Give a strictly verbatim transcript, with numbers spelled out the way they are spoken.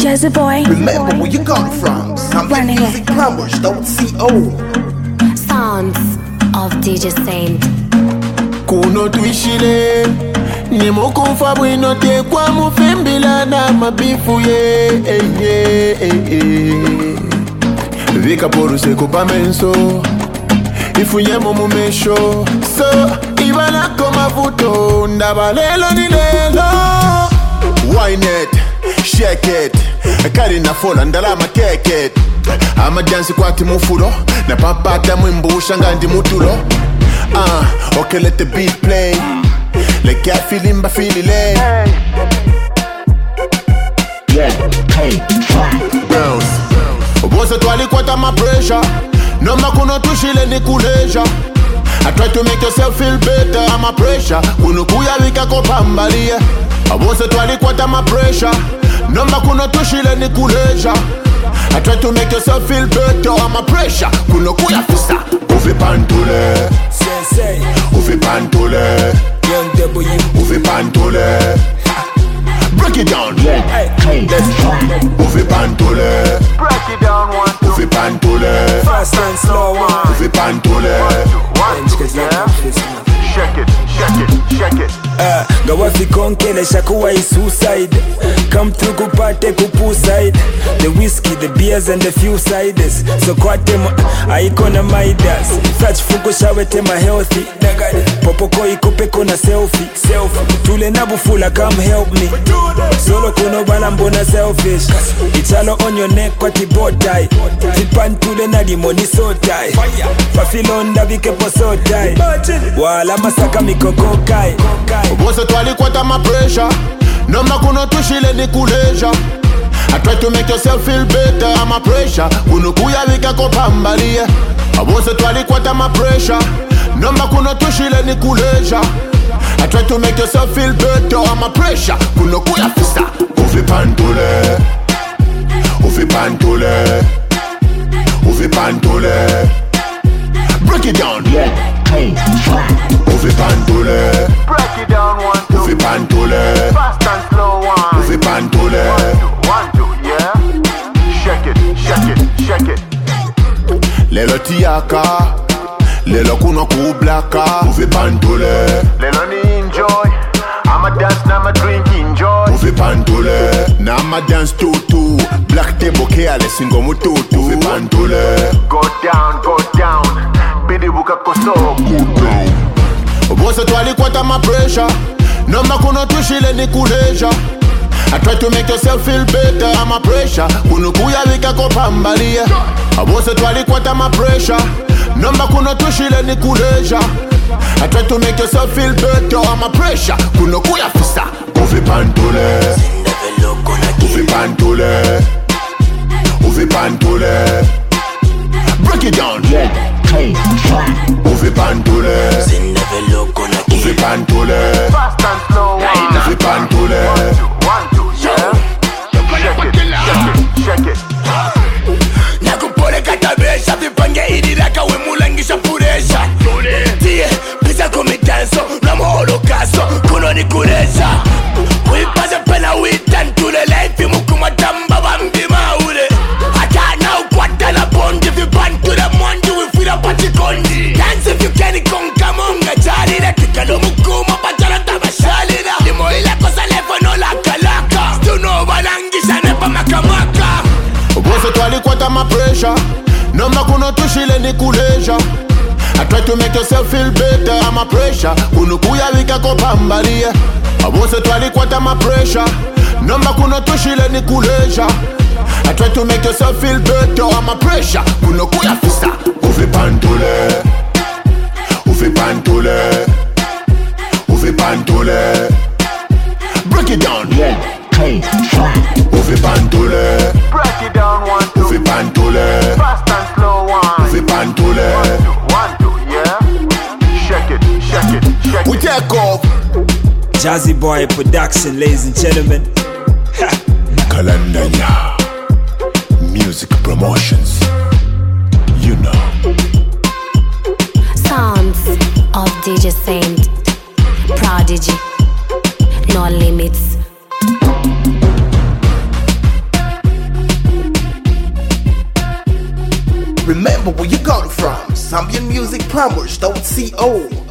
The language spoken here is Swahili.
Jazzy boy. Remember where you come from. Something music plumbers don't see old. Sounds of D J Saint. Kuno tuishile Nimo kumfa bwino te kwa mufimbila na mabifu ye eh, eh, eh, eh. Vika poru se kupa menso Ifunye mumesho So ibana koma vuto Ndabalelo ni lelo Wine it, shake it Kari na fola ndalama keke it Ama jansi kwa timufuro Na papata mwimbu ngandi mutulo Uh, okay, let the beat play. Like I feel him, but feel it. Yeah, hey, Girls, Bosa twali kwata my pressure. No makuno tushile ni kuleja. I try to make yourself feel better. I'm a pressure. Kunu kuya wika kopambalia. Bosa twali kwata my pressure. No makuno tushile ni kuleja. I try to make yourself feel better. I'm a pressure. Kunu kuya fisa. Ufi pantule. Sensei, Ufi pantule. Young W. Ufi pantule. Break it down. yeah, hey, Ufi pantule. Break it down one, two. Ufi pantule. Fast and slow one. Ufi pantule. One, two, yeah. Shake it, shake it, shake it. Uh, Gawafi konkele shakuwa is suicide. Come through kupate kupu side. The whiskey, the beers and the few ciders. So kwate mo, aikona maidas. Fetch fuko shawete ma healthy. Popoko ikupe kona selfie. Selfie. Tule nabufula come help me. Solo kuno bala mbona selfish. Italo on your neck kwa tibo tie. Tipan tule na di money so tie. Pafilonda vikepo so tie. Wala masaka mikoko kai. Bosa twali kwata my pressure. No makuno tushile ni kuleja. I try to make yourself feel better. I'm a pressure. Kunu kuya wika kopambalia. Bosa twali kwata my pressure. No makuno tushile ni kuleja. I try to make yourself feel better. I'm a pressure. Kunu kuya fisa. Ufi pantule. Ufi pantule. Ufi pantule. Break it down. yeah, hey, Ufi pantule. Break it down one, two. Ufi pantule. Fast and slow one. Ufi pantule. One, two, yeah. Shake it, shake it, shake it. Lelo tiaka. Lelo kuno kublaka. Ufi pantule. Lelo ni enjoy. I'ma dance, now I'ma drink, enjoy. Ufi pantule. Na ma dance tutu. Black table careless singo mututu. Ufi pantule. Go down, go down. Bidi buka koso. Go down. Bosa twali kwata my pressure. No makuno tushile ni kuleja. I try to make yourself feel better. I'm a pressure. Kunu kuya wika kopambalia. Bosa twali kwata my pressure. No makuno tushile ni kuleja. I try to make yourself feel better. I'm a pressure. Kunu kuya fisa. Ufi pantule. Ufi pantule. Ufi pantule. Break it down. yeah, hey, Ufi pantule. Ufi pantule. Fast and slow one. Ufi pantule. One, two, yeah. Shake it, shake it, shake it. Nakupole katabesha vipange idiraka we mulangisha puresha Tie, pisa kumitanso na moholo kaso kuno ni kuresha Wipaze pena witan tule life mukumatamba bambi maure Hata na ukwata na bondi vipantule mwanji wifira pati kondi Dance if you can ikonga munga charira Tikalo mukuma patala tabashalira Limo ila kosa lefo no laka laka Stuno balangisha nepa makamaka Bosa twali kwata my pressure. No makuno tushile ni kuleja. I try to make yourself feel better. I'm a pressure. Kunu kuya wika kopambalia. Bosa twali kwata my pressure. No makuno tushile ni kuleja. I try to make yourself feel better. I'm a pressure. Kunu kuya fisa. Ufi pantule. Ufi pantule. Ufi pantule. Break it down. yeah, hey, Ufi pantule. Break it down one, two. Ufi pantule. Fast and slow one. Ufi pantule. One, two, yeah. Shake it, shake it, shake We it. take off. Jazzy boy production, ladies and gentlemen. Kalandanya Music Promotions. You know. Sounds of D J Saint. Prodigy. No limits. remember where you got it from. Zambian Music Plumbers, don't C O